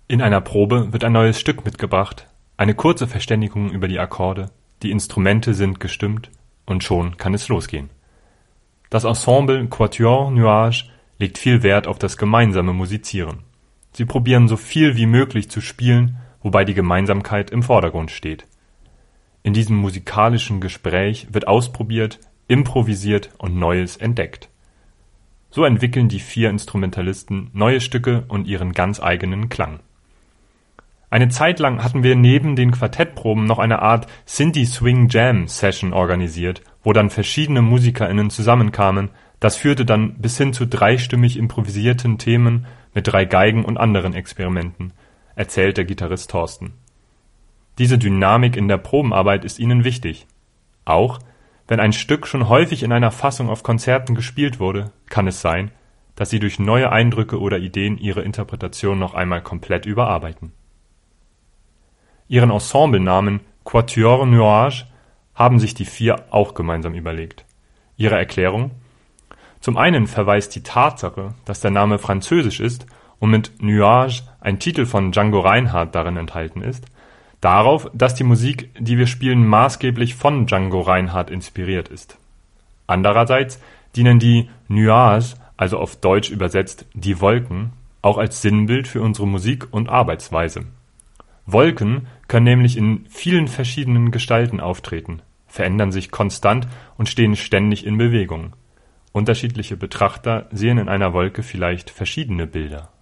In einer Probe wird ein neues Stück mitgebracht, eine kurze Verständigung über die Akkorde, die Instrumente sind gestimmt und schon kann es losgehen. Das Ensemble Quatuor Nuages legt viel Wert auf das gemeinsame Musizieren. Sie probieren so viel wie möglich zu spielen, wobei die Gemeinsamkeit im Vordergrund steht. In diesem musikalischen Gespräch wird ausprobiert, improvisiert und Neues entdeckt. So entwickeln die 4 Instrumentalisten neue Stücke und ihren ganz eigenen Klang. Eine Zeit lang hatten wir neben den Quartettproben noch eine Art Synthi-Swing-Jam-Session organisiert, wo dann verschiedene MusikerInnen zusammenkamen. Das führte dann bis hin zu dreistimmig improvisierten Themen mit 3 Geigen und anderen Experimenten, erzählt der Gitarrist Thorsten. Diese Dynamik in der Probenarbeit ist ihnen wichtig. Auch wenn ein Stück schon häufig in einer Fassung auf Konzerten gespielt wurde, kann es sein, dass sie durch neue Eindrücke oder Ideen ihre Interpretation noch einmal komplett überarbeiten. Ihren Ensemblenamen Quatuor Nuages haben sich die 4 auch gemeinsam überlegt. Ihre Erklärung? Zum einen verweist die Tatsache, dass der Name französisch ist und mit Nuages ein Titel von Django Reinhardt darin enthalten ist, darauf, dass die Musik, die wir spielen, maßgeblich von Django Reinhardt inspiriert ist. Andererseits dienen die Nuages, also auf Deutsch übersetzt die Wolken, auch als Sinnbild für unsere Musik und Arbeitsweise. Wolken können nämlich in vielen verschiedenen Gestalten auftreten, verändern sich konstant und stehen ständig in Bewegung. Unterschiedliche Betrachter sehen in einer Wolke vielleicht verschiedene Bilder.